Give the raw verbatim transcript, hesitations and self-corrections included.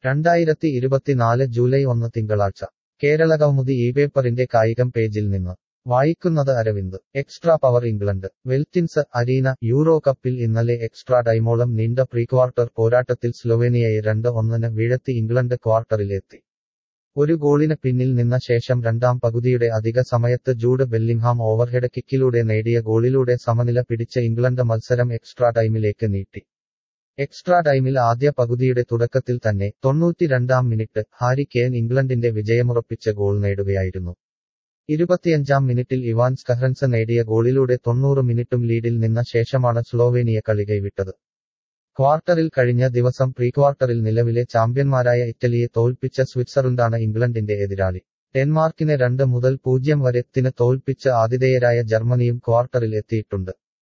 രണ്ടായിരത്തി ഇരുപത്തിനാല് ജൂലൈ ഒന്ന് തിങ്കളാഴ്ച കേരളകൗമുദി ഈ പേപ്പറിന്റെ കായികം പേജിൽ നിന്ന് വായിക്കുന്നത് Aravind. Extra power England. Veltins Arena. Euro കപ്പിൽ ഇന്നലെ എക്സ്ട്രാ ടൈമോളം നീണ്ട പ്രീക്വാർട്ടർ പോരാട്ടത്തിൽ സ്ലൊവേനിയയെ രണ്ട് ഒന്നിന് വീഴ്ത്തി ഇംഗ്ലണ്ട് ക്വാർട്ടറിലെത്തി. ഒരു ഗോളിന് പിന്നിൽ നിന്ന ശേഷം രണ്ടാം പകുതിയുടെ അധിക സമയത്ത് ജൂഡ് ബെല്ലിംഗ്ഹാം ഓവർഹെഡ് കിക്കിലൂടെ നേടിയ ഗോളിലൂടെ സമനില പിടിച്ച ഇംഗ്ലണ്ട് മത്സരം എക്സ്ട്രാ ടൈമിലേക്ക് നീട്ടി. എക്സ്ട്രാ ടൈമിൽ ആദ്യ പകുതിയുടെ തുടക്കത്തിൽ തന്നെ തൊണ്ണൂറ്റിരണ്ടാം മിനിറ്റ് ഹാരി കെയ്ൻ ഇംഗ്ലണ്ടിന്റെ വിജയമുറപ്പിച്ച ഗോൾ നേടുകയായിരുന്നു. ഇരുപത്തിയഞ്ചാം മിനിറ്റിൽ ഇവാൻ സ്കഹ്റൻസ് നേടിയ ഗോളിലൂടെ തൊണ്ണൂറ് മിനിറ്റും ലീഡിൽ നിന്ന ശേഷമാണ് സ്ലോവേനിയ കളി കൈവിട്ടത്. ക്വാർട്ടറിൽ കഴിഞ്ഞ ദിവസം പ്രീക്വാർട്ടറിൽ നിലവിലെ ചാമ്പ്യന്മാരായ ഇറ്റലിയെ തോൽപ്പിച്ച സ്വിറ്റ്സർലൻഡാണ് ഇംഗ്ലണ്ടിന്റെ എതിരാളി. ഡെൻമാർക്കിനെ രണ്ട് മുതൽ പൂജ്യം വരെ ത്തിന് തോൽപ്പിച്ച് ആതിഥേയരായ ജർമ്മനിയും ക്വാർട്ടറിൽ എത്തിയിട്ടുണ്ട്.